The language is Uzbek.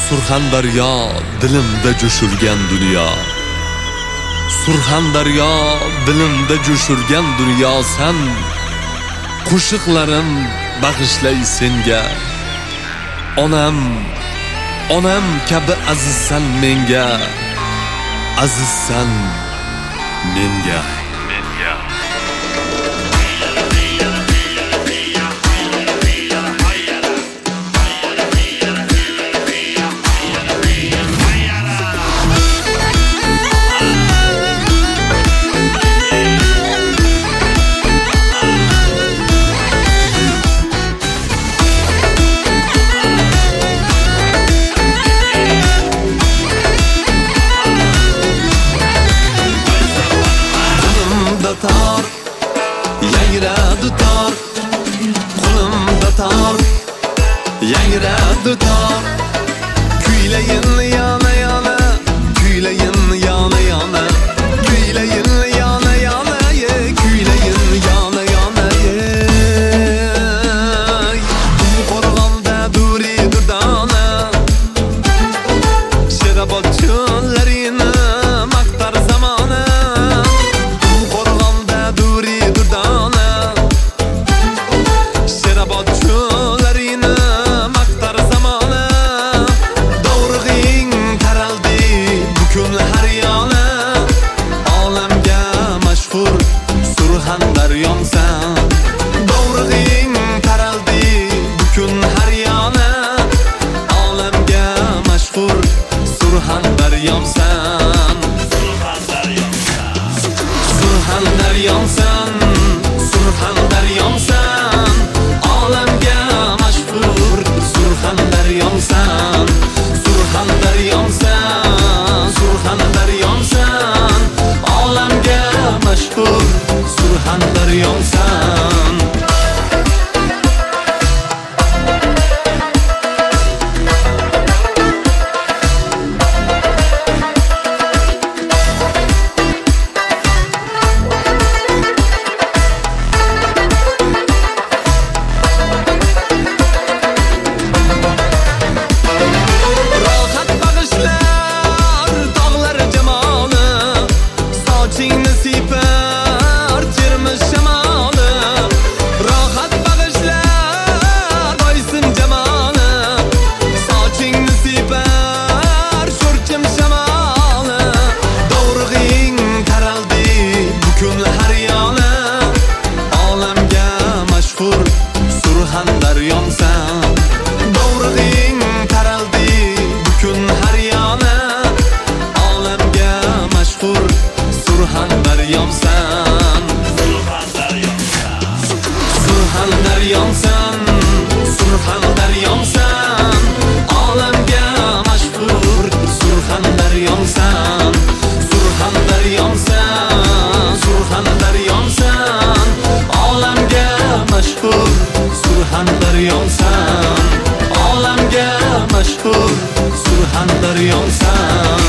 Surxondaryo dilimda jo'shurgan dunyo. Surxondaryo dilimda jo'shurgan dunyo sen. Qo'shiqlarim bag'ishlay senga. Onam kabi azizsan menga. Azizsan menga. Yangradi tor, qo'limda tor, yangradi tor. Kuylayin yana yana, kuylayin yana yana, kuylayin yana yana, kuylayin yana yana. Qo'rg'onda duri durdona, Sherobod cho'llarini maqtar zamona. Surxondaryomsan